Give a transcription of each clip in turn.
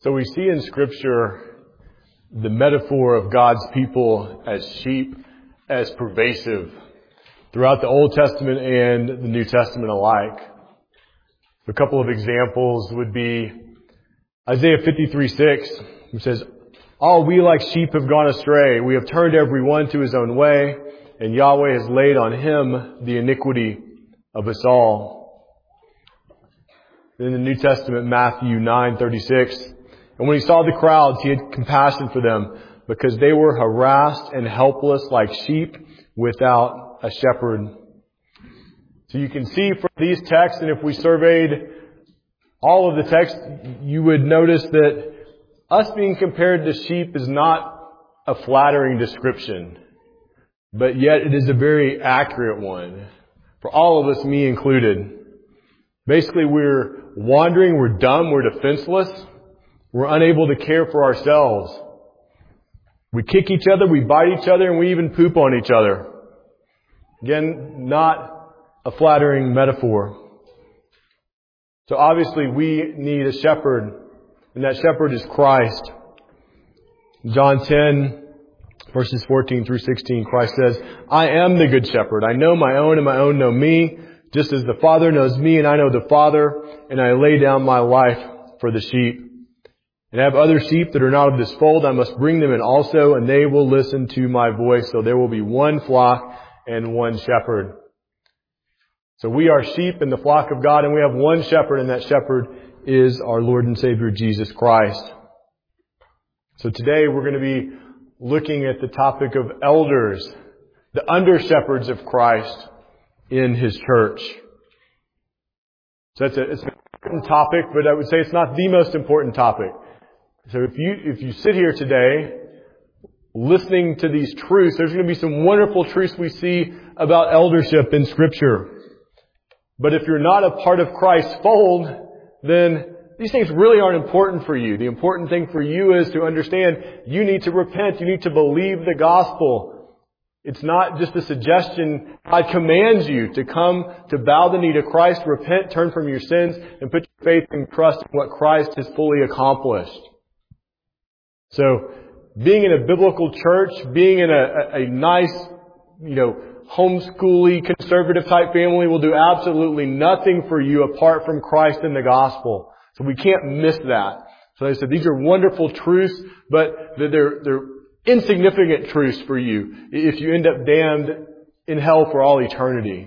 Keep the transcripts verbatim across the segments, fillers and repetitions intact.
So we see in Scripture the metaphor of God's people as sheep as pervasive throughout the Old Testament and the New Testament alike. A couple of examples would be Isaiah fifty-three six, which says, "All we like sheep have gone astray. We have turned every one to his own way, and Yahweh has laid on him the iniquity of us all." In the New Testament, Matthew nine thirty-six, "And when he saw the crowds, he had compassion for them, because they were harassed and helpless like sheep without a shepherd." So you can see from these texts, and if we surveyed all of the texts, you would notice that us being compared to sheep is not a flattering description, but yet it is a very accurate one for all of us, me included. Basically, we're wandering, we're dumb, we're defenseless, we're unable to care for ourselves. We kick each other, we bite each other, and we even poop on each other. Again, not a flattering metaphor. So obviously we need a shepherd, and that shepherd is Christ. John ten, verses fourteen through sixteen, Christ says, "I am the good shepherd. I know my own, and my own know me, just as the Father knows me, and I know the Father, and I lay down my life for the sheep. And I have other sheep that are not of this fold. I must bring them in also, and they will listen to my voice. So there will be one flock and one shepherd." So we are sheep in the flock of God, and we have one shepherd, and that shepherd is our Lord and Savior, Jesus Christ. So today we're going to be looking at the topic of elders, the under-shepherds of Christ in His church. So that's a, it's an important topic, but I would say it's not the most important topic. So if you, if you sit here today listening to these truths, there's going to be some wonderful truths we see about eldership in Scripture. But if you're not a part of Christ's fold, then these things really aren't important for you. The important thing for you is to understand you need to repent. You need to believe the gospel. It's not just a suggestion. God commands you to come to bow the knee to Christ, repent, turn from your sins, and put your faith and trust in what Christ has fully accomplished. So, being in a biblical church, being in a, a, a nice, you know, homeschooly, conservative type family will do absolutely nothing for you apart from Christ and the gospel. So we can't miss that. So I said these are wonderful truths, but they're, they're insignificant truths for you if you end up damned in hell for all eternity.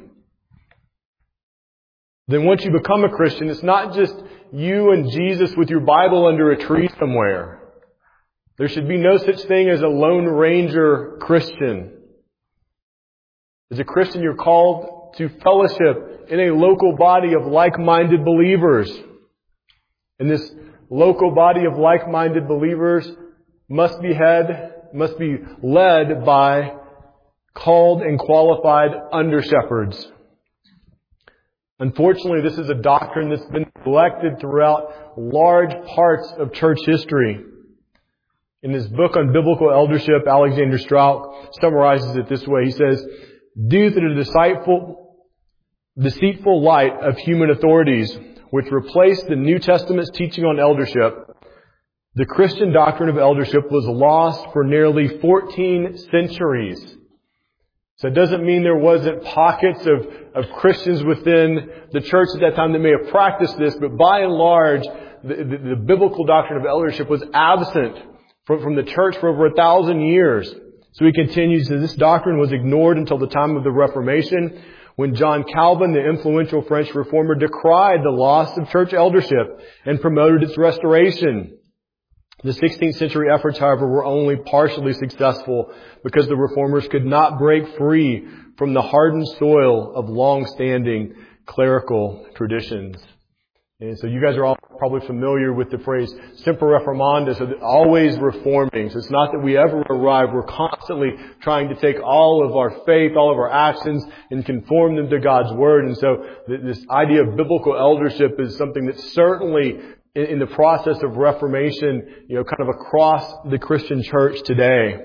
Then once you become a Christian, it's not just you and Jesus with your Bible under a tree somewhere. There should be no such thing as a Lone Ranger Christian. As a Christian, you're called to fellowship in a local body of like-minded believers. And this local body of like-minded believers must be head, must be led by called and qualified under-shepherds. Unfortunately, this is a doctrine that's been neglected throughout large parts of church history. In his book on biblical eldership, Alexander Strauch summarizes it this way. He says, "Due to the deceitful, deceitful light of human authorities, which replaced the New Testament's teaching on eldership, the Christian doctrine of eldership was lost for nearly fourteen centuries. So it doesn't mean there wasn't pockets of, of Christians within the church at that time that may have practiced this, but by and large, the, the, the biblical doctrine of eldership was absent from, from the church for over a thousand years. So he continues that this doctrine was ignored until the time of the Reformation, when John Calvin, the influential French reformer, decried the loss of church eldership and promoted its restoration. The sixteenth century efforts, however, were only partially successful because the reformers could not break free from the hardened soil of long-standing clerical traditions. And so you guys are all probably familiar with the phrase semper reformanda, so always reforming. So it's not that we ever arrive. We're constantly trying to take all of our faith, all of our actions, and conform them to God's Word. And so this idea of biblical eldership is something that's certainly in the process of reformation, you know, kind of across the Christian church today.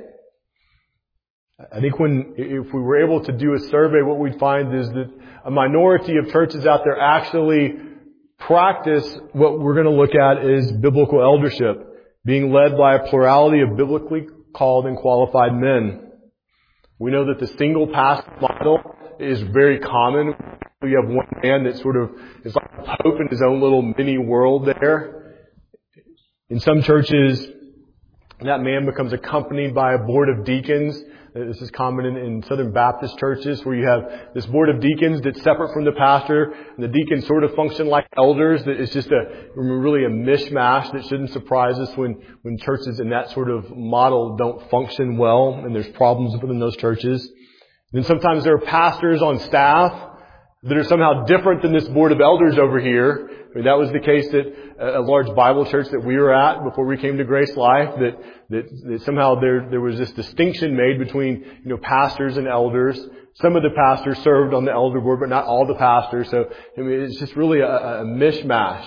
I think when, if we were able to do a survey, what we'd find is that a minority of churches out there actually practice, what we're going to look at is biblical eldership, being led by a plurality of biblically called and qualified men. We know that the single pastor model is very common. You have one man that sort of is like a pope in his own little mini world there. In some churches, that man becomes accompanied by a board of deacons. This is common in, in Southern Baptist churches where you have this board of deacons that's separate from the pastor, and the deacons sort of function like elders. That it's just a really a mishmash that shouldn't surprise us when, when churches in that sort of model don't function well and there's problems within those churches. Then sometimes there are pastors on staff that are somehow different than this board of elders over here. I mean, that was the case at a large Bible church that we were at before we came to Grace Life, that, that, that somehow there, there was this distinction made between, you know, pastors and elders. Some of the pastors served on the elder board, but not all the pastors. So, I mean, it's just really a, a mishmash.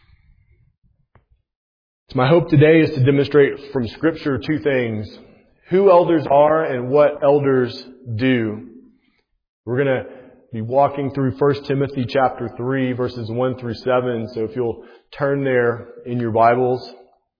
So my hope today is to demonstrate from Scripture two things: who elders are and what elders do. We're going to be walking through First Timothy chapter three, verses one through seven. So if you'll turn there in your Bibles.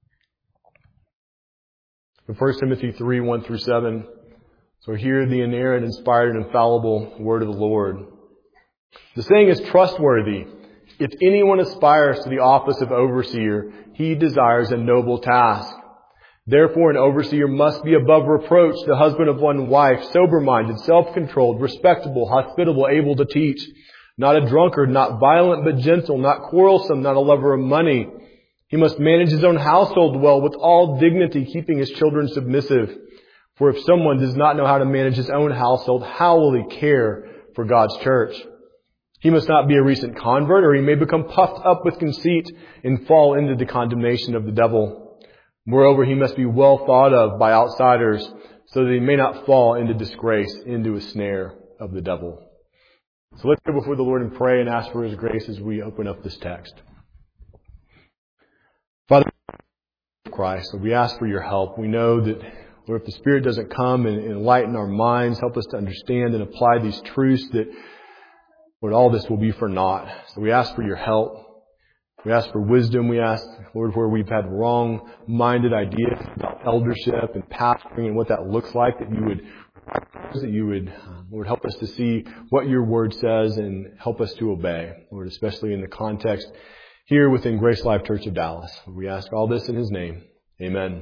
First Timothy three, one through seven. So hear the inerrant, inspired, and infallible word of the Lord. The saying is trustworthy. If anyone aspires to the office of overseer, he desires a noble task. Therefore, an overseer must be above reproach, the husband of one wife, sober-minded, self-controlled, respectable, hospitable, able to teach, not a drunkard, not violent but gentle, not quarrelsome, not a lover of money. He must manage his own household well with all dignity, keeping his children submissive. For if someone does not know how to manage his own household, how will he care for God's church? He must not be a recent convert, or he may become puffed up with conceit and fall into the condemnation of the devil. Moreover, he must be well thought of by outsiders, so that he may not fall into disgrace, into a snare of the devil. So let's go before the Lord and pray and ask for His grace as we open up this text. Father, Christ, Lord, we ask for your help. We know that, Lord, if the Spirit doesn't come and enlighten our minds, help us to understand and apply these truths, that, Lord, all this will be for naught. So we ask for your help. We ask for wisdom. We ask, Lord, where we've had wrong-minded ideas about eldership and pastoring and what that looks like, that you would, that you would, Lord, help us to see what your word says and help us to obey, Lord, especially in the context here within Grace Life Church of Dallas. We ask all this in His name. Amen.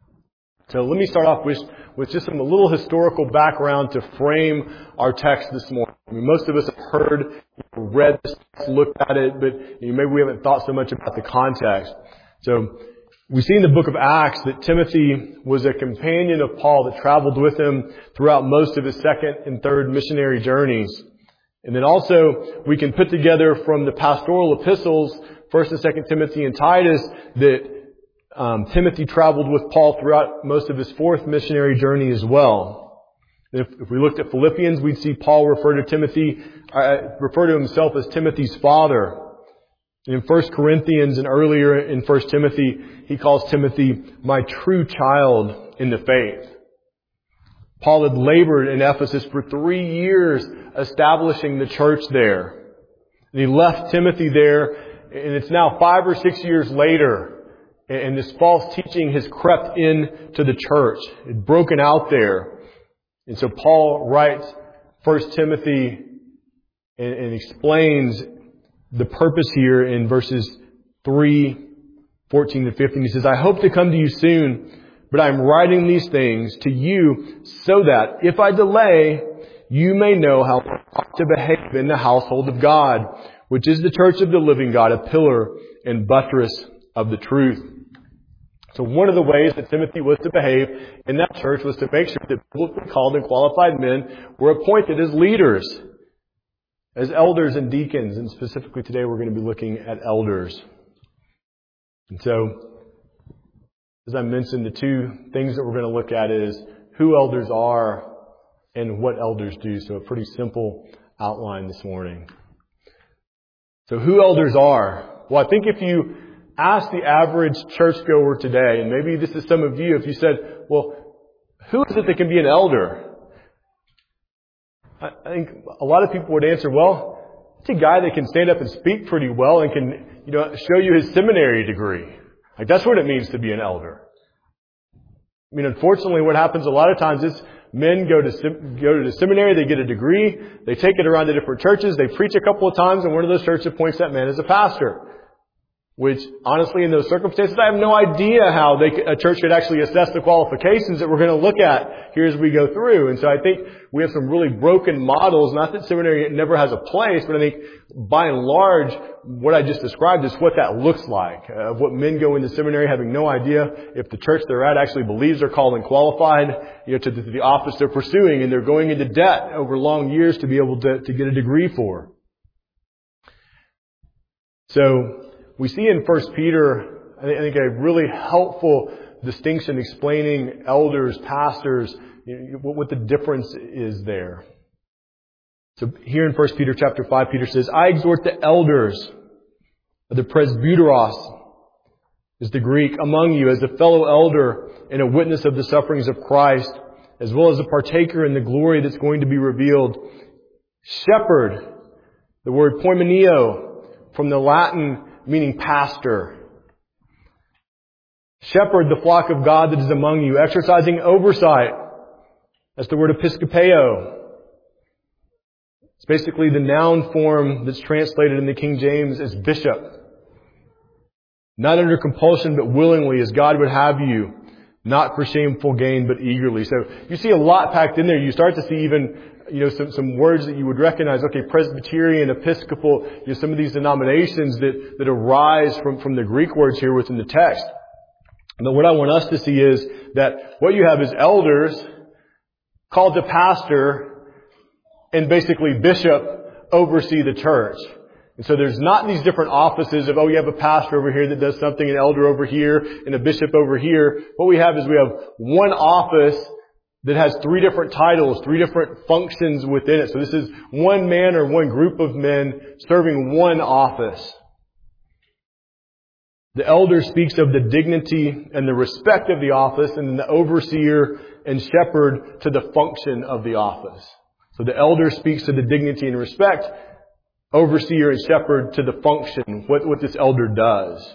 So let me start off with, with just some a little historical background to frame our text this morning. I mean, most of us have heard, read this, looked at it, but you know, maybe we haven't thought so much about the context. So we see in the book of Acts that Timothy was a companion of Paul that traveled with him throughout most of his second and third missionary journeys. And then also we can put together from the pastoral epistles, First and Second Timothy and Titus, that Um, Timothy traveled with Paul throughout most of his fourth missionary journey as well. If, if we looked at Philippians, we'd see Paul refer to Timothy, uh, refer to himself as Timothy's father. In First Corinthians and earlier in First Timothy, he calls Timothy my true child in the faith. Paul had labored in Ephesus for three years establishing the church there. And he left Timothy there, and it's now five or six years later. And this false teaching has crept into the church. It had broken out there. And so Paul writes First Timothy and, and explains the purpose here in verses three, fourteen to fifteen. He says, I hope to come to you soon, but I am writing these things to you so that if I delay, you may know how to behave in the household of God, which is the church of the living God, a pillar and buttress of the truth. So one of the ways that Timothy was to behave in that church was to make sure that biblically called and qualified men were appointed as leaders, as elders and deacons. And specifically today we're going to be looking at elders. And so, as I mentioned, the two things that we're going to look at is who elders are and what elders do. So a pretty simple outline this morning. So who elders are? Well, I think if you ask the average churchgoer today, and maybe this is some of you, if you said, well, who is it that can be an elder? I think a lot of people would answer, well, it's a guy that can stand up and speak pretty well and can you know, show you his seminary degree. Like, that's what it means to be an elder. I mean, unfortunately, what happens a lot of times is men go to go to the seminary, they get a degree, they take it around to different churches, they preach a couple of times, and one of those churches appoints that man as a pastor. Which, honestly, in those circumstances, I have no idea how they, a church could actually assess the qualifications that we're going to look at here as we go through. And so I think we have some really broken models. Not that seminary never has a place, but I think by and large, what I just described is what that looks like. Of uh, what men go into seminary having no idea if the church they're at actually believes they're called and qualified, you know, to the, to the office they're pursuing, and they're going into debt over long years to be able to, to get a degree for. So, we see in First Peter, I think, a really helpful distinction explaining elders, pastors, you know, what the difference is there. So here in First Peter chapter five, Peter says, I exhort the elders, the presbyteros is the Greek, among you as a fellow elder and a witness of the sufferings of Christ, as well as a partaker in the glory that's going to be revealed. Shepherd, the word poimenio, from the Latin meaning pastor. Shepherd the flock of God that is among you, exercising oversight. That's the word episkopeo. It's basically the noun form that's translated in the King James as bishop. Not under compulsion, but willingly, as God would have you. Not for shameful gain, but eagerly. So you see a lot packed in there. You start to see even you know, some, some words that you would recognize. Okay, Presbyterian, Episcopal, you know, some of these denominations that, that arise from, from the Greek words here within the text. But what I want us to see is that what you have is elders called to pastor and basically bishop oversee the church. And so there's not these different offices of, oh, you have a pastor over here that does something, an elder over here, and a bishop over here. What we have is we have one office that has three different titles, three different functions within it. So this is one man or one group of men serving one office. The elder speaks of the dignity and the respect of the office, and then the overseer and shepherd to the function of the office. So the elder speaks to the dignity and respect, overseer and shepherd to the function, what, what this elder does.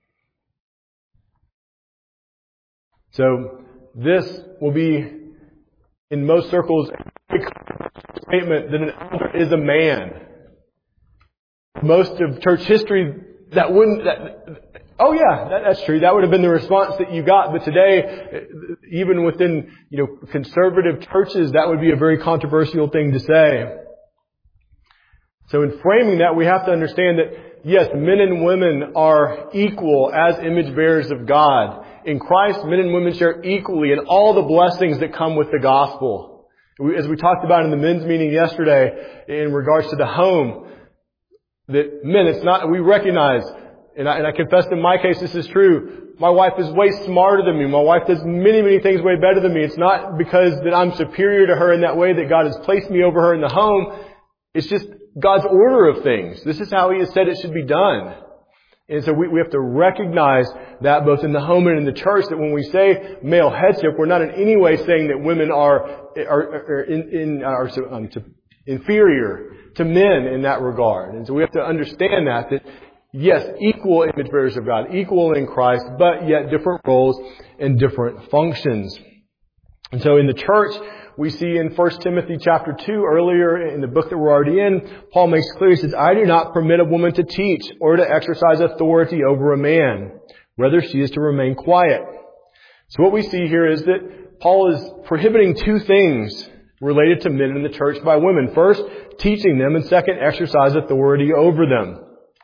So this will be, in most circles, a statement that an elder is a man. Most of church history, that wouldn't, that, oh yeah, that, that's true. That would have been the response that you got. But today, even within, you know, conservative churches, that would be a very controversial thing to say. So in framing that, we have to understand that, yes, men and women are equal as image bearers of God. In Christ, men and women share equally in all the blessings that come with the gospel. As we talked about in the men's meeting yesterday, in regards to the home, that men, it's not, we recognize, and I, and I confess in my case this is true, my wife is way smarter than me. My wife does many, many things way better than me. It's not because that I'm superior to her in that way that God has placed me over her in the home. It's just God's order of things. This is how He has said it should be done. And so we, we have to recognize that both in the home and in the church, that when we say male headship, we're not in any way saying that women are, are, are, in, in, are um, to, inferior to men in that regard. And so we have to understand that, that yes, equal image bearers of God, equal in Christ, but yet different roles and different functions. And so in the church, we see in First Timothy chapter two, earlier in the book that we're already in, Paul makes clear, he says, I do not permit a woman to teach or to exercise authority over a man. Rather, she is to remain quiet. So what we see here is that Paul is prohibiting two things related to men in the church by women. First, teaching them, and second, exercise authority over them.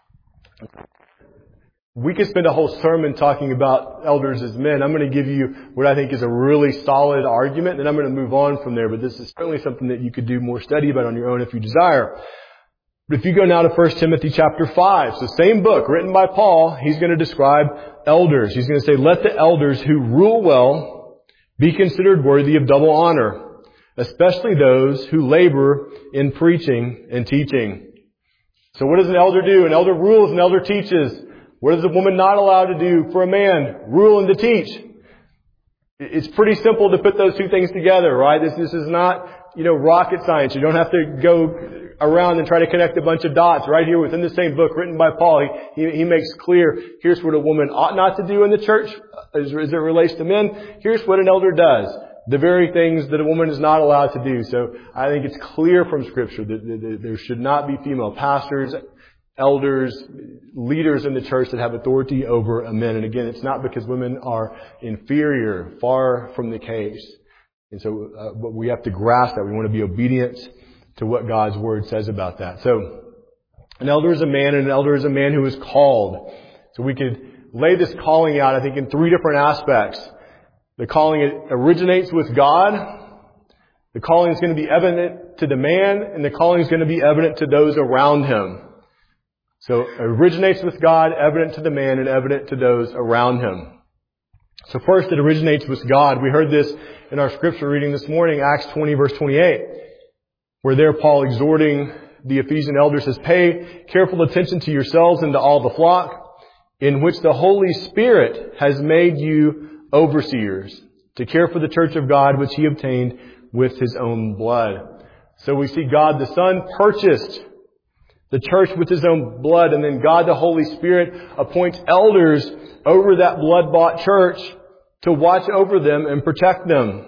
We could spend a whole sermon talking about elders as men. I'm going to give you what I think is a really solid argument, and I'm going to move on from there. But this is certainly something that you could do more study about on your own if you desire. But if you go now to First Timothy chapter five, so same book written by Paul, he's going to describe elders. He's going to say, let the elders who rule well be considered worthy of double honor, especially those who labor in preaching and teaching. So what does an elder do? An elder rules, an elder teaches. What is a woman not allowed to do for a man? Rule and to teach. It's pretty simple to put those two things together, right? This, this is not you know, rocket science. You don't have to go around and try to connect a bunch of dots. Right here within the same book written by Paul, he, he, he makes clear, here's what a woman ought not to do in the church as, as it relates to men. Here's what an elder does. The very things that a woman is not allowed to do. So I think it's clear from Scripture that, that, that there should not be female pastors, elders, leaders in the church that have authority over men. And again, it's not because women are inferior. Far from the case. And so, uh, but we have to grasp that. We want to be obedient to what God's Word says about that. So, an elder is a man, and an elder is a man who is called. So we could lay this calling out, I think, in three different aspects. The calling originates with God. The calling is going to be evident to the man, and the calling is going to be evident to those around him. So, it originates with God, evident to the man, and evident to those around him. So first, it originates with God. We heard this in our scripture reading this morning, Acts twenty, verse twenty-eight, where there Paul exhorting the Ephesian elders says, "Pay careful attention to yourselves and to all the flock, in which the Holy Spirit has made you overseers, to care for the church of God, which He obtained with His own blood." So we see God the Son purchased the church with His own blood, and then God the Holy Spirit appoints elders over that blood-bought church to watch over them and protect them.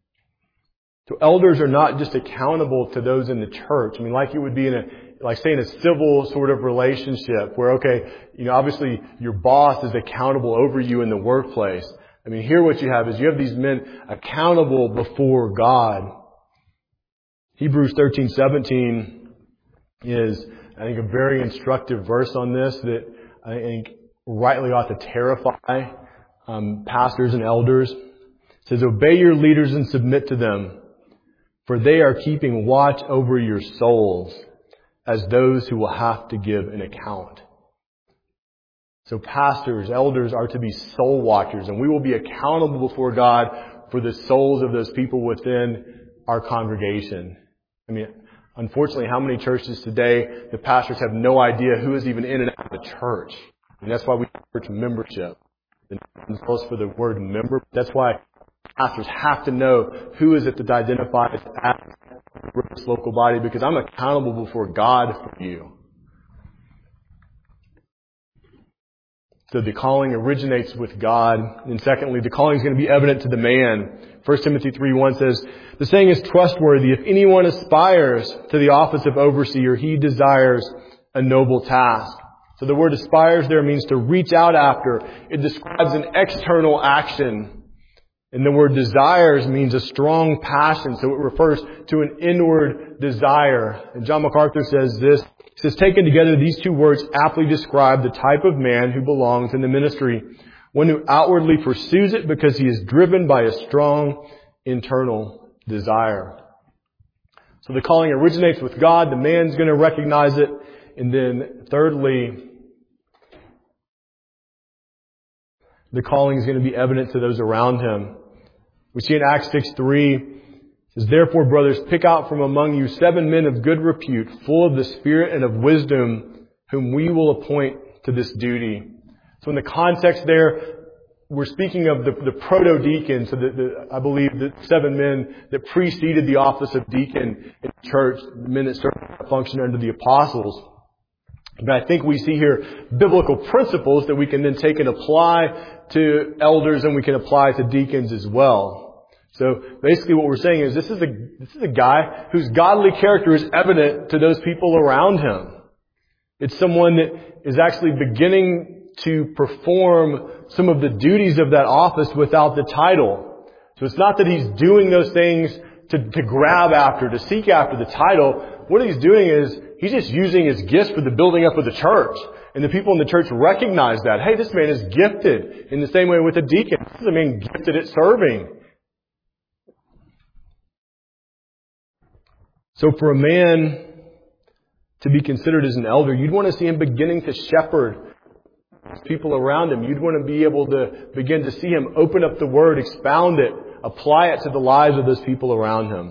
So elders are not just accountable to those in the church. I mean, like it would be in a, like say in a civil sort of relationship where, okay, you know, obviously your boss is accountable over you in the workplace. I mean, here what you have is you have these men accountable before God. Hebrews thirteen seventeen is, I think, a very instructive verse on this that I think rightly ought to terrify um, pastors and elders. It says, "Obey your leaders and submit to them, for they are keeping watch over your souls as those who will have to give an account." So pastors, elders are to be soul watchers, and we will be accountable before God for the souls of those people within our congregation. I mean, unfortunately, how many churches today, the pastors have no idea who is even in and out of the church. And that's why we have church membership. And it's close for the word member. That's why pastors have to know who is it that identifies as this local body, because I'm accountable before God for you. So the calling originates with God. And secondly, the calling is going to be evident to the man. First Timothy three one says, "The saying is trustworthy. If anyone aspires to the office of overseer, he desires a noble task." So the word aspires there means to reach out after. It describes an external action. And the word desires means a strong passion. So it refers to an inward desire. And John MacArthur says this. He says, "Taken together, these two words aptly describe the type of man who belongs in the ministry. One who outwardly pursues it because he is driven by a strong internal desire." So the calling originates with God. The man's going to recognize it. And then thirdly, the calling is going to be evident to those around him. We see in Acts six three, it says, "Therefore, brothers, pick out from among you seven men of good repute, full of the Spirit and of wisdom, whom we will appoint to this duty." So in the context there, we're speaking of the, the proto-deacon, so the, the, I believe the seven men that preceded the office of deacon in the church, the men that served a function under the apostles. But I think we see here biblical principles that we can then take and apply to elders, and we can apply to deacons as well. So basically what we're saying is this is a, this is a guy whose godly character is evident to those people around him. It's someone that is actually beginning to perform some of the duties of that office without the title. So it's not that he's doing those things to, to grab after, to seek after the title. What he's doing is he's just using his gifts for the building up of the church. And the people in the church recognize that. Hey, this man is gifted. In the same way with a deacon. This is a man gifted at serving. So for a man to be considered as an elder, you'd want to see him beginning to shepherd people around him. You'd want to be able to begin to see him open up the Word, expound it, apply it to the lives of those people around him.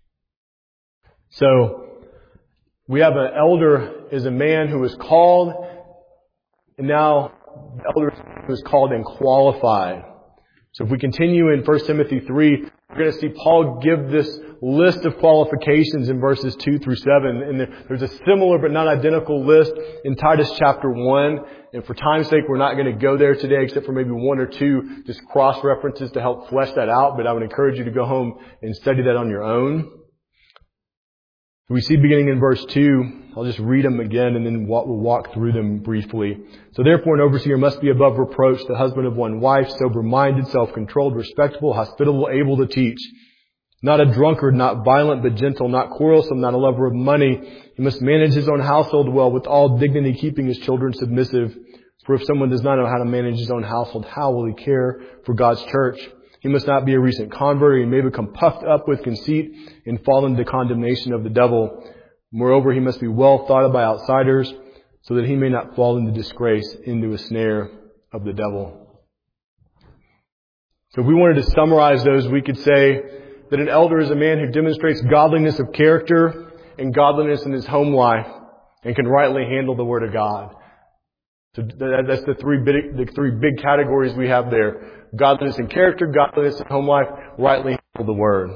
So we have an elder is a man who is called, and now the elder who is called and qualified. So if we continue in First Timothy three, we're going to see Paul give this list of qualifications in verses two through seven. And there's a similar but not identical list in Titus chapter one. And for time's sake, we're not going to go there today except for maybe one or two just cross-references to help flesh that out. But I would encourage you to go home and study that on your own. We see beginning in verse two, I'll just read them again and then we'll walk through them briefly. So therefore an overseer must be above reproach, the husband of one wife, sober-minded, self-controlled, respectable, hospitable, able to teach. Not a drunkard, not violent, but gentle, not quarrelsome, not a lover of money. He must manage his own household well, with all dignity, keeping his children submissive. For if someone does not know how to manage his own household, how will he care for God's church? He must not be a recent convert, or he may become puffed up with conceit and fall into condemnation of the devil. Moreover, he must be well thought of by outsiders, so that he may not fall into disgrace, into a snare of the devil. So if we wanted to summarize those, we could say that an elder is a man who demonstrates godliness of character and godliness in his home life and can rightly handle the Word of God. So that's the three big, the three big categories we have there. Godliness in character, godliness in home life, rightly handle the Word.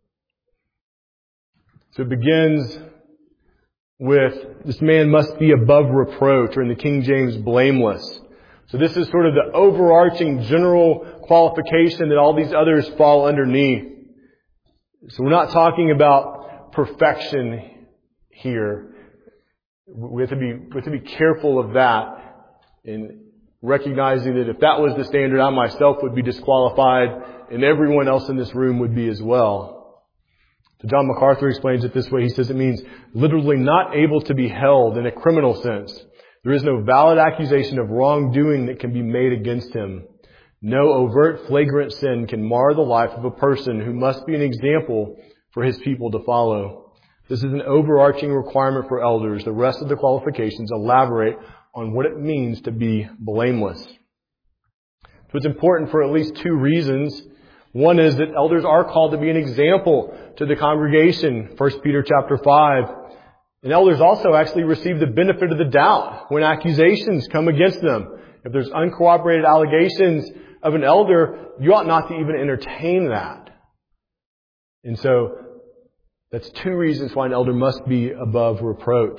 So it begins with, this man must be above reproach, or in the King James, blameless. So this is sort of the overarching general qualification that all these others fall underneath. So we're not talking about perfection here. We have to be, we have to be careful of that, and recognizing that if that was the standard, I myself would be disqualified and everyone else in this room would be as well. So John MacArthur explains it this way. He says it means literally not able to be held in a criminal sense. There is no valid accusation of wrongdoing that can be made against him. No overt, flagrant sin can mar the life of a person who must be an example for his people to follow. This is an overarching requirement for elders. The rest of the qualifications elaborate on what it means to be blameless. So it's important for at least two reasons. One is that elders are called to be an example to the congregation, First Peter chapter five. And elders also actually receive the benefit of the doubt when accusations come against them. If there's uncorroborated allegations of an elder, you ought not to even entertain that. And so that's two reasons why an elder must be above reproach.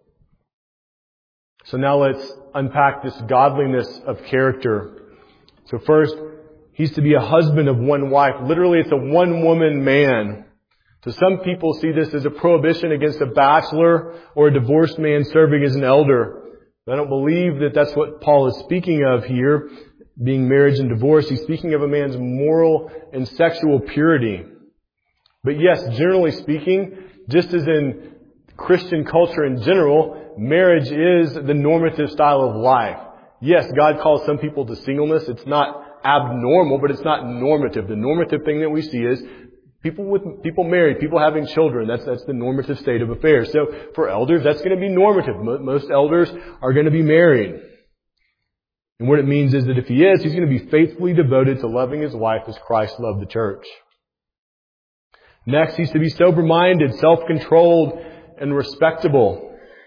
So now let's unpack this godliness of character. So first, he's to be a husband of one wife. Literally, it's a one-woman man. So some people see this as a prohibition against a bachelor or a divorced man serving as an elder. But I don't believe that that's what Paul is speaking of here, being marriage and divorce. He's speaking of a man's moral and sexual purity. But yes, generally speaking, just as in Christian culture in general, marriage is the normative style of life. Yes, God calls some people to singleness. It's not abnormal, but it's not normative. The normative thing that we see is people with people married, people having children. That's that's the normative state of affairs. So for elders, that's going to be normative. Most elders are going to be married. And what it means is that if he is, he's going to be faithfully devoted to loving his wife as Christ loved the church. Next, he's to be sober-minded, self-controlled, and respectable.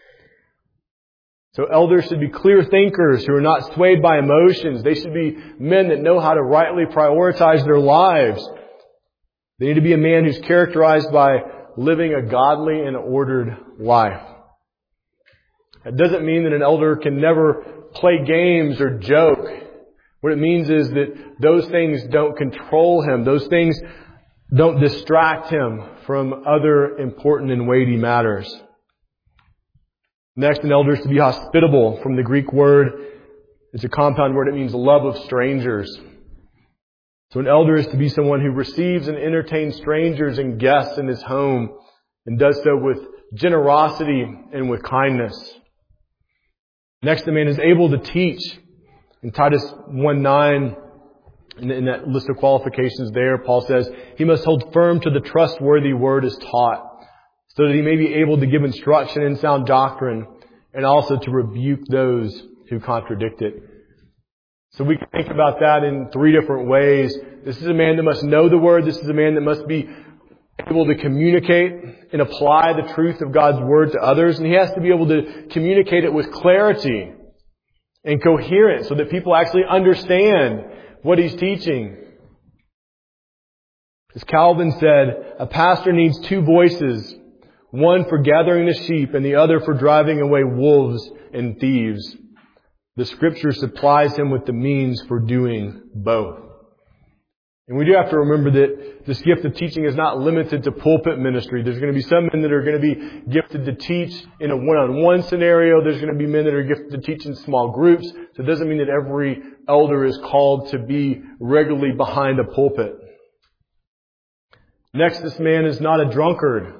So elders should be clear thinkers who are not swayed by emotions. They should be men that know how to rightly prioritize their lives. They need to be a man who's characterized by living a godly and ordered life. That doesn't mean that an elder can never play games or joke. What it means is that those things don't control him. Those things don't distract him from other important and weighty matters. Next, an elder is to be hospitable. From the Greek word, it's a compound word. It means love of strangers. So an elder is to be someone who receives and entertains strangers and guests in his home and does so with generosity and with kindness. Next, the man is able to teach. In Titus one nine, in, in that list of qualifications there, Paul says, he must hold firm to the trustworthy word as taught, so that he may be able to give instruction in sound doctrine and also to rebuke those who contradict it. So we can think about that in three different ways. This is a man that must know the Word. This is a man that must be able to communicate and apply the truth of God's Word to others. And he has to be able to communicate it with clarity and coherence so that people actually understand what he's teaching. As Calvin said, a pastor needs two voices, one for gathering the sheep and the other for driving away wolves and thieves. The Scripture supplies him with the means for doing both. And we do have to remember that this gift of teaching is not limited to pulpit ministry. There's going to be some men that are going to be gifted to teach in a one-on-one scenario. There's going to be men that are gifted to teach in small groups. So it doesn't mean that every elder is called to be regularly behind a pulpit. Next, this man is not a drunkard.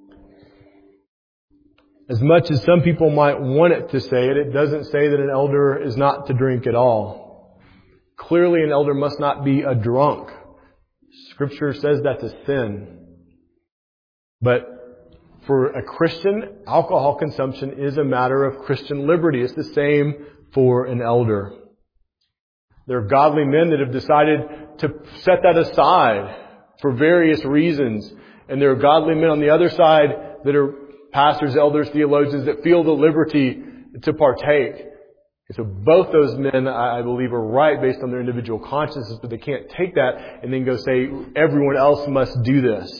As much as some people might want it to say it, it doesn't say that an elder is not to drink at all. Clearly, an elder must not be a drunk. Scripture says that's a sin. But for a Christian, alcohol consumption is a matter of Christian liberty. It's the same for an elder. There are godly men that have decided to set that aside for various reasons. And there are godly men on the other side that are pastors, elders, theologians that feel the liberty to partake. So both those men, I believe, are right based on their individual consciences, but they can't take that and then go say, everyone else must do this.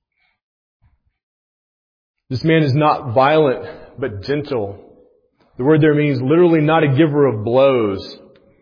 This man is not violent, but gentle. The word there means literally not a giver of blows.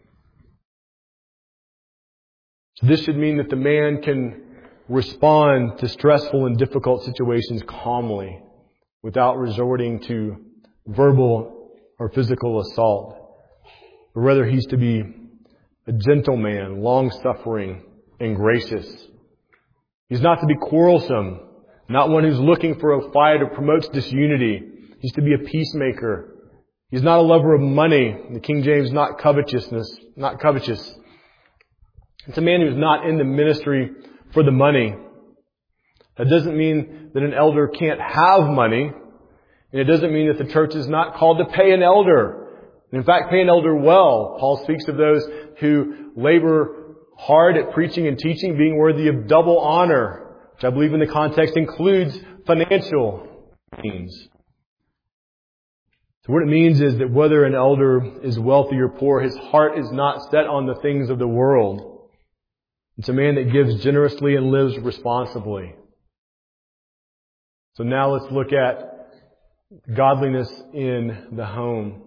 So this should mean that the man can respond to stressful and difficult situations calmly without resorting to verbal or physical assault. But rather he's to be a gentle man, long-suffering and gracious. He's not to be quarrelsome, not one who's looking for a fight or promotes disunity. He's to be a peacemaker. He's not a lover of money. The King James, not covetousness, not covetous. It's a man who's not in the ministry for the money. That doesn't mean that an elder can't have money. And it doesn't mean that the church is not called to pay an elder. In fact, pay an elder well. Paul speaks of those who labor hard at preaching and teaching being worthy of double honor, which I believe in the context includes financial means. So what it means is that whether an elder is wealthy or poor, his heart is not set on the things of the world. It's a man that gives generously and lives responsibly. So now let's look at godliness in the home.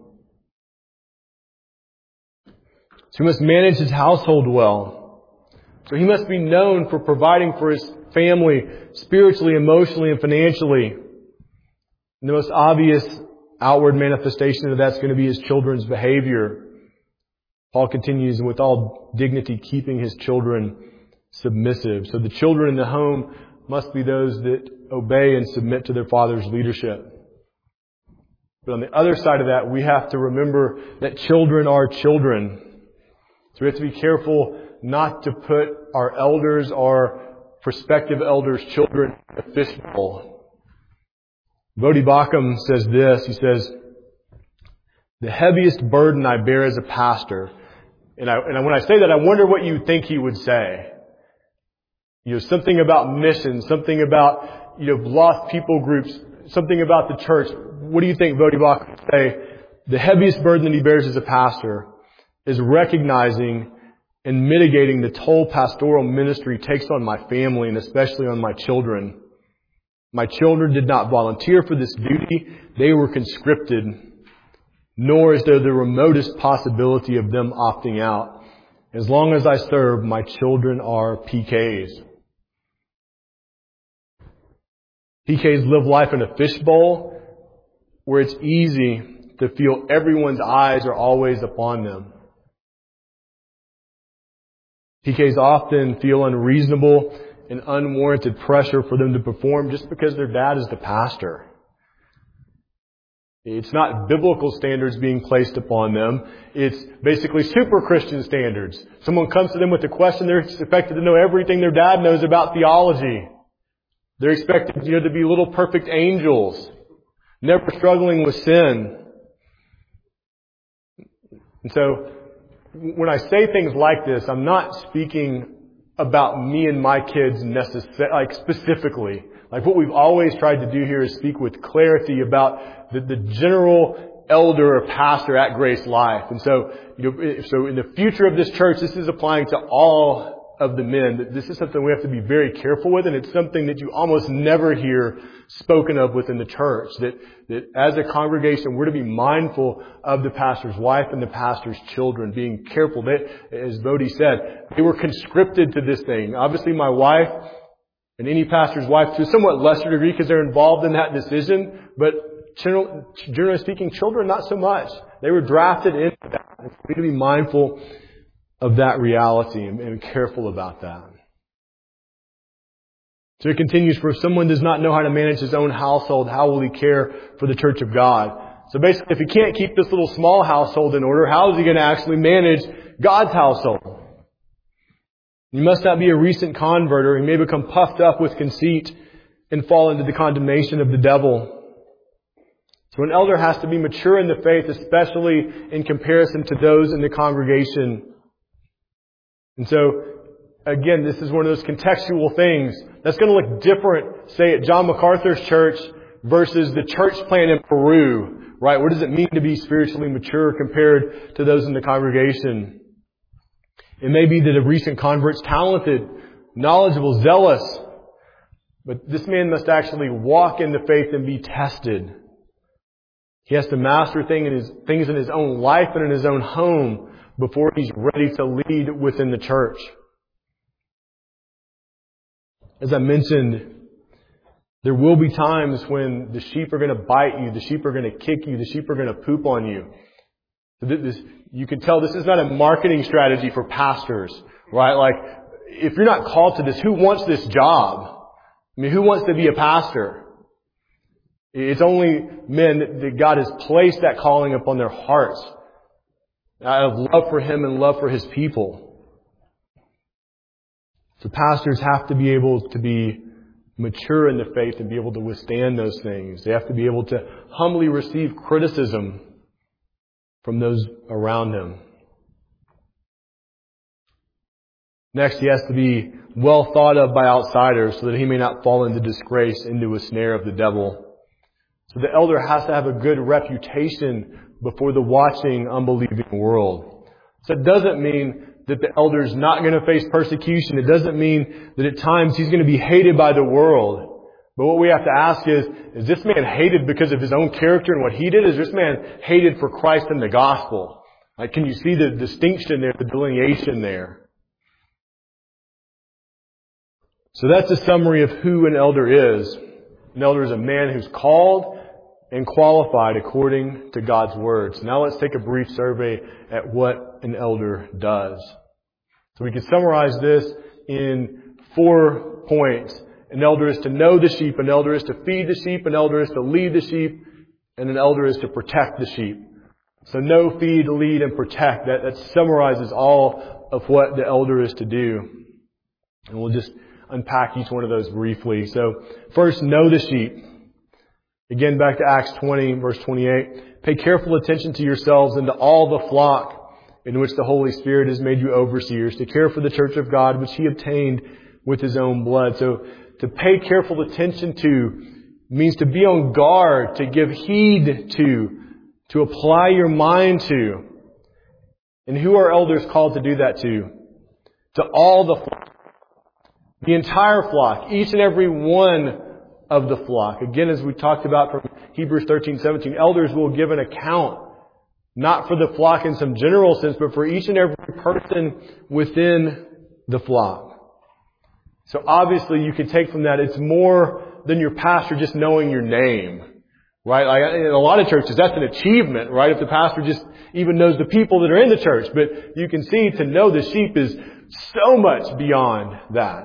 So he must manage his household well. So he must be known for providing for his family spiritually, emotionally, and financially. And the most obvious outward manifestation of that's going to be his children's behavior. Paul continues, and with all dignity, keeping his children submissive. So the children in the home must be those that obey and submit to their father's leadership. But on the other side of that, we have to remember that children are children. So we have to be careful not to put our elders, our prospective elders' children in a fishbowl. Bodhi Bacham says this. He says, the heaviest burden I bear as a pastor, and, I, and when I say that, I wonder what you think he would say. You know, something about mission, something about, you know, lost people groups, something about the church. What do you think Bodhi Bacham would say? The heaviest burden that he bears as a pastor is recognizing and mitigating the toll pastoral ministry takes on my family and especially on my children. My children did not volunteer for this duty. They were conscripted, nor is there the remotest possibility of them opting out. As long as I serve, my children are P Ks. P Ks live life in a fishbowl where it's easy to feel everyone's eyes are always upon them. P Ks often feel unreasonable and unwarranted pressure for them to perform just because their dad is the pastor. It's not biblical standards being placed upon them. It's basically super Christian standards. Someone comes to them with a question, they're expected to know everything their dad knows about theology. They're expected, you know, to be little perfect angels, never struggling with sin. And so, when I say things like this, I'm not speaking about me and my kids necessarily, like specifically. Like what we've always tried to do here is speak with clarity about the, the general elder or pastor at Grace Life. And so, you know, so in the future of this church, this is applying to all of the men, that this is something we have to be very careful with, and it's something that you almost never hear spoken of within the church. That, that as a congregation, we're to be mindful of the pastor's wife and the pastor's children, being careful. They, as Bodhi said, they were conscripted to this thing. Obviously, my wife and any pastor's wife, to a somewhat lesser degree, because they're involved in that decision, but generally speaking, children, not so much. They were drafted into that. We need to be mindful of that reality and, and careful about that. So it continues, for if someone does not know how to manage his own household, how will he care for the church of God? So basically, if he can't keep this little small household in order, how is he going to actually manage God's household? You must not be a recent convert, or he may become puffed up with conceit and fall into the condemnation of the devil. So an elder has to be mature in the faith, especially in comparison to those in the congregation. And so, again, this is one of those contextual things that's going to look different, say, at John MacArthur's church versus the church plant in Peru, right? What does it mean to be spiritually mature compared to those in the congregation? It may be that a recent convert's talented, knowledgeable, zealous, but this man must actually walk in the faith and be tested. He has to master things in his, things in his own life and in his own home before he's ready to lead within the church. As I mentioned, there will be times when the sheep are going to bite you, the sheep are going to kick you, the sheep are going to poop on you. This, you can tell this is not a marketing strategy for pastors, right? Like, if you're not called to this, who wants this job? I mean, who wants to be a pastor? It's only men that God has placed that calling upon their hearts out of love for Him and love for His people. So pastors have to be able to be mature in the faith and be able to withstand those things. They have to be able to humbly receive criticism from those around him. Next, he has to be well thought of by outsiders so that he may not fall into disgrace, into a snare of the devil. So the elder has to have a good reputation before the watching, unbelieving world. So it doesn't mean that the elder is not going to face persecution. It doesn't mean that at times he's going to be hated by the world. But what we have to ask is, is this man hated because of his own character and what he did? Is this man hated for Christ and the gospel? Like, can you see the distinction there, the delineation there? So that's a summary of who an elder is. An elder is a man who's called and qualified according to God's Word. So now let's take a brief survey at what an elder does. So we can summarize this in four points. An elder is to know the sheep, an elder is to feed the sheep, an elder is to lead the sheep, and an elder is to protect the sheep. So know, feed, lead, and protect. That, that summarizes all of what the elder is to do. And we'll just unpack each one of those briefly. So first, know the sheep. Again, back to Acts twenty, verse twenty-eight. Pay careful attention to yourselves and to all the flock in which the Holy Spirit has made you overseers, to care for the church of God, which He obtained with His own blood. So to pay careful attention to means to be on guard, to give heed to, to apply your mind to. And who are elders called to do that to? To all the flock. The entire flock, each and every one of the flock. Again, as we talked about from Hebrews thirteen, seventeen, elders will give an account, not for the flock in some general sense, but for each and every person within the flock. So obviously you can take from that, it's more than your pastor just knowing your name, right? Like in a lot of churches, that's an achievement, right? If the pastor just even knows the people that are in the church. But you can see to know the sheep is so much beyond that.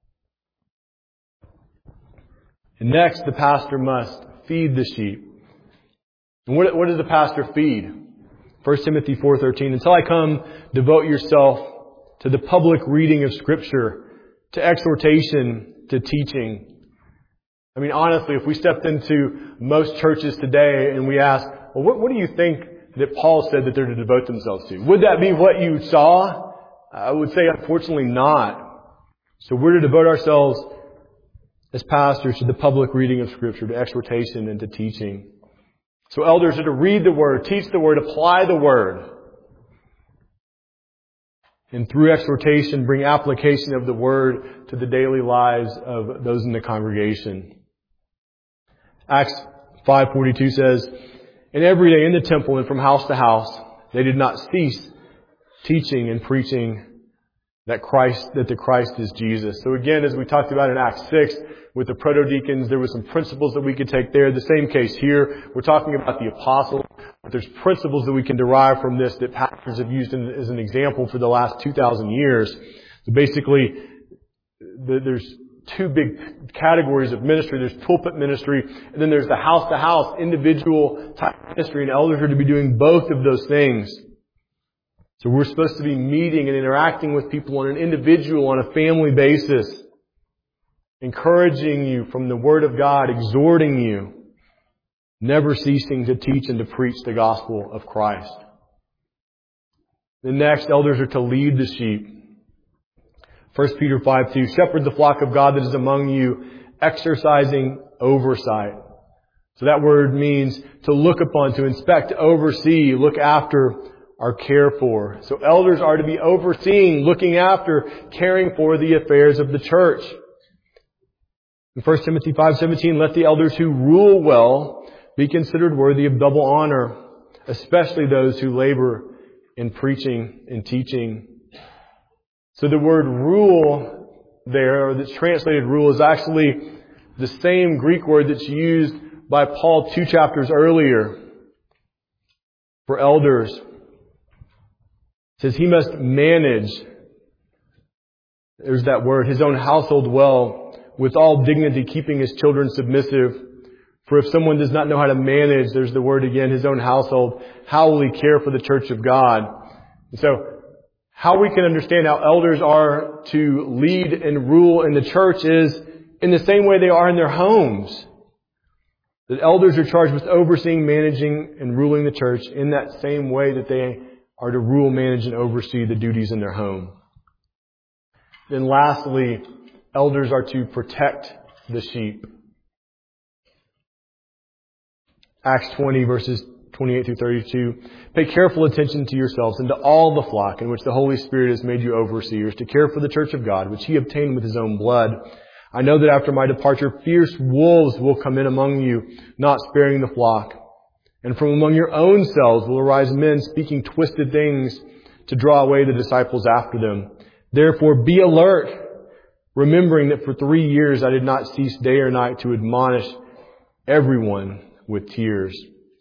And next, the pastor must feed the sheep. And what, what does the pastor feed? First Timothy four thirteen, until I come, devote yourself to the public reading of Scripture, to exhortation, to teaching. I mean, honestly, if we stepped into most churches today and we asked, well, what, what do you think that Paul said that they're to devote themselves to? Would that be what you saw? I would say, unfortunately, not. So we're to devote ourselves as pastors to the public reading of Scripture, to exhortation, and to teaching. So elders are to read the Word, teach the Word, apply the Word. and through exhortation bring application of the word to the daily lives of those in the congregation. Acts five forty-two says, "And every day in the temple and from house to house, they did not cease teaching and preaching that Christ, that the Christ is Jesus." So again, as we talked about in Acts six, with the proto-deacons, there were some principles that we could take there. The same case here. We're talking about the apostles, but there's principles that we can derive from this that pastors have used in, as an example for the last two thousand years. So basically, the, there's two big categories of ministry. There's pulpit ministry, and then there's the house-to-house, individual type ministry, and elders are to be doing both of those things. So we're supposed to be meeting and interacting with people on an individual, on a family basis, encouraging you from the Word of God, exhorting you, never ceasing to teach and to preach the gospel of Christ. The next, elders are to lead the sheep. First Peter five two, "Shepherd the flock of God that is among you, exercising oversight." So that word means to look upon, to inspect, to oversee, look after, or care for. So elders are to be overseeing, looking after, caring for the affairs of the church. In First Timothy five seventeen, "Let the elders who rule well be considered worthy of double honor, especially those who labor in preaching and teaching." So the word rule there, or that's translated rule, is actually the same Greek word that's used by Paul two chapters earlier for elders. It says he must manage, there's that word, his own household well, with all dignity, keeping his children submissive. For if someone does not know how to manage, there's the word again, his own household, how will he care for the church of God? And so, how we can understand how elders are to lead and rule in the church is in the same way they are in their homes. The elders are charged with overseeing, managing, and ruling the church in that same way that they are to rule, manage, and oversee the duties in their home. Then lastly, elders are to protect the sheep. Acts twenty verses twenty-eight through thirty-two. "Pay careful attention to yourselves and to all the flock in which the Holy Spirit has made you overseers, to care for the church of God, which he obtained with his own blood. I know that after my departure, fierce wolves will come in among you, not sparing the flock. And from among your own selves will arise men speaking twisted things to draw away the disciples after them. Therefore be alert, remembering that for three years I did not cease day or night to admonish everyone with tears."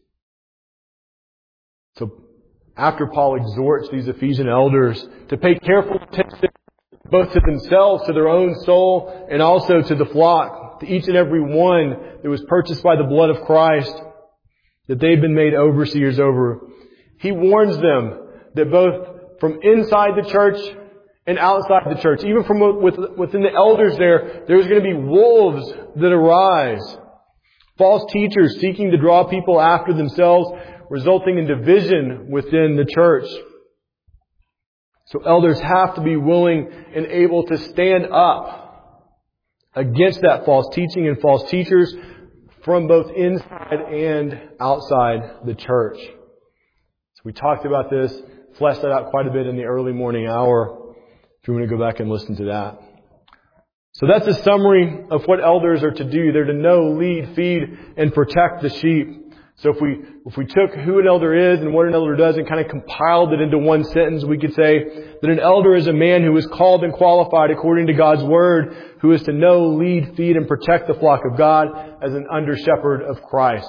So after Paul exhorts these Ephesian elders to pay careful attention both to themselves, to their own soul, and also to the flock, to each and every one that was purchased by the blood of Christ, that they've been made overseers over, he warns them that both from inside the church and outside the church, even from within the elders there, there's going to be wolves that arise. False teachers seeking to draw people after themselves, resulting in division within the church. So elders have to be willing and able to stand up against that false teaching and false teachers from both inside and outside the church. So we talked about this, fleshed that out quite a bit in the early morning hour, if you want to go back and listen to that. So that's a summary of what elders are to do. They're to know, lead, feed, and protect the sheep. So if we if we took who an elder is and what an elder does and kind of compiled it into one sentence, we could say that an elder is a man who is called and qualified according to God's Word, who is to know, lead, feed, and protect the flock of God as an under-shepherd of Christ.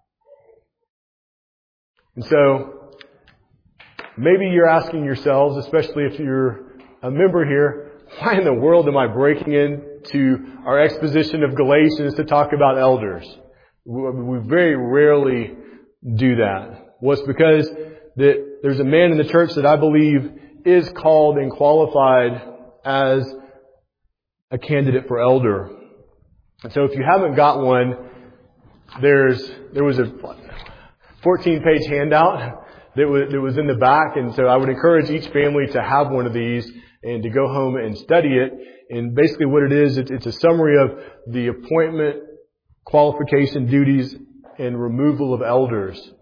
And so, maybe you're asking yourselves, especially if you're a member here, why in the world am I breaking into our exposition of Galatians to talk about elders? We very rarely do that. Well, it's because that there's a man in the church that I believe is called and qualified as a candidate for elder. And so if you haven't got one, there's there was a fourteen page handout that was, that was in the back. And so I would encourage each family to have one of these and to go home and study it. And basically what it is, it's a summary of the appointment, qualification, duties, and removal of elders.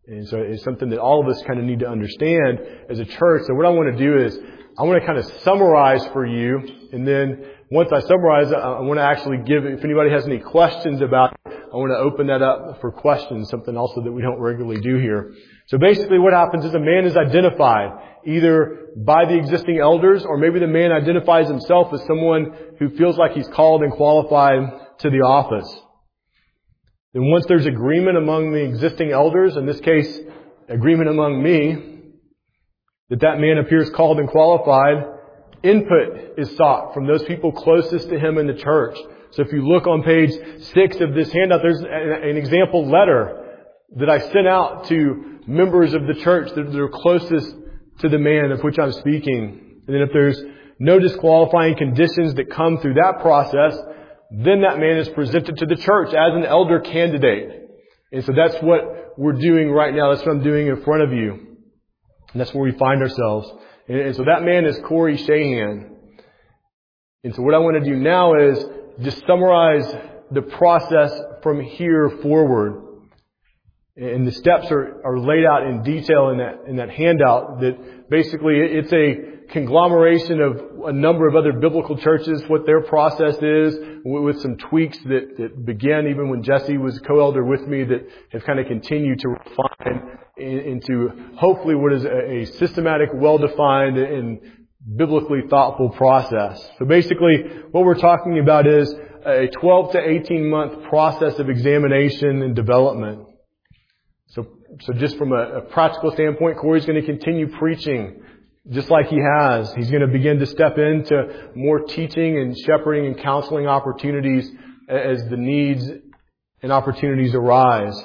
And so it's something that all of us kind of need to understand as a church. So what I want to do is I want to kind of summarize for you, and then once I summarize, I want to actually give, if anybody has any questions about it, I want to open that up for questions, something also that we don't regularly do here. So basically what happens is a man is identified either by the existing elders, or maybe the man identifies himself as someone who feels like he's called and qualified to the office. Then once there's agreement among the existing elders, in this case, agreement among me, that that man appears called and qualified, input is sought from those people closest to him in the church. So if you look on page six of this handout, there's an example letter that I sent out to members of the church that are closest to the man of which I'm speaking. And then if there's no disqualifying conditions that come through that process, then that man is presented to the church as an elder candidate. And so that's what we're doing right now. That's what I'm doing in front of you. And that's where we find ourselves. And so that man is Corey Shahan. And so what I want to do now is just summarize the process from here forward. And the steps are, are laid out in detail in that, in that handout, that basically it's a conglomeration of a number of other biblical churches, what their process is, with some tweaks that, that began even when Jesse was co-elder with me, that have kind of continued to refine into hopefully what is a systematic, well-defined, and biblically thoughtful process. So basically what we're talking about is a twelve to eighteen month process of examination and development. So, so just from a, a practical standpoint, Corey's going to continue preaching just like he has. He's going to begin to step into more teaching and shepherding and counseling opportunities as the needs and opportunities arise.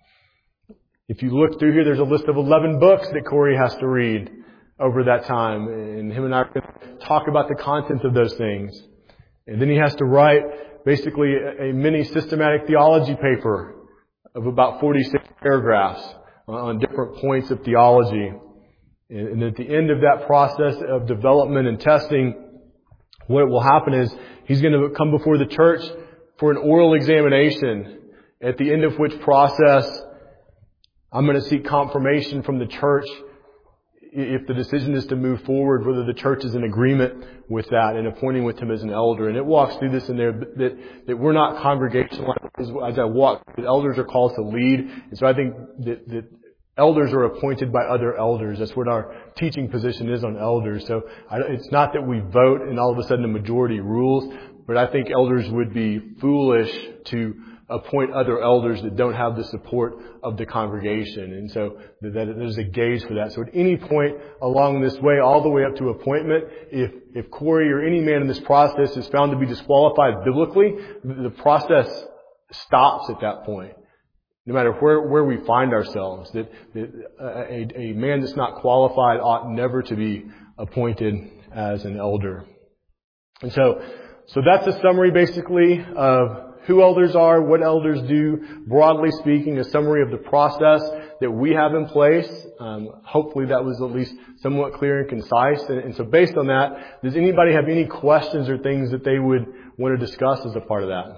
If you look through here, there's a list of eleven books that Corey has to read over that time. And him and I are going to talk about the content of those things. And then he has to write basically a mini systematic theology paper of about forty-six paragraphs on different points of theology. And at the end of that process of development and testing, what will happen is he's going to come before the church for an oral examination, at the end of which process I'm going to seek confirmation from the church if the decision is to move forward, whether the church is in agreement with that and appointing with him as an elder. And it walks through this in there that, that we're not congregational. As I walk, the elders are called to lead. And so I think that, that elders are appointed by other elders. That's what our teaching position is on elders. So I, it's not that we vote and all of a sudden the majority rules, but I think elders would be foolish to appoint other elders that don't have the support of the congregation. And so that there's a gauge for that. So at any point along this way, all the way up to appointment, if, if Corey or any man in this process is found to be disqualified biblically, the process stops at that point. No matter where, where we find ourselves, that, that a, a man that's not qualified ought never to be appointed as an elder. And so, so that's a summary basically of who elders are, what elders do, broadly speaking, a summary of the process that we have in place. Um, hopefully that was at least somewhat clear and concise. And, and so based on that, does anybody have any questions or things that they would want to discuss as a part of that?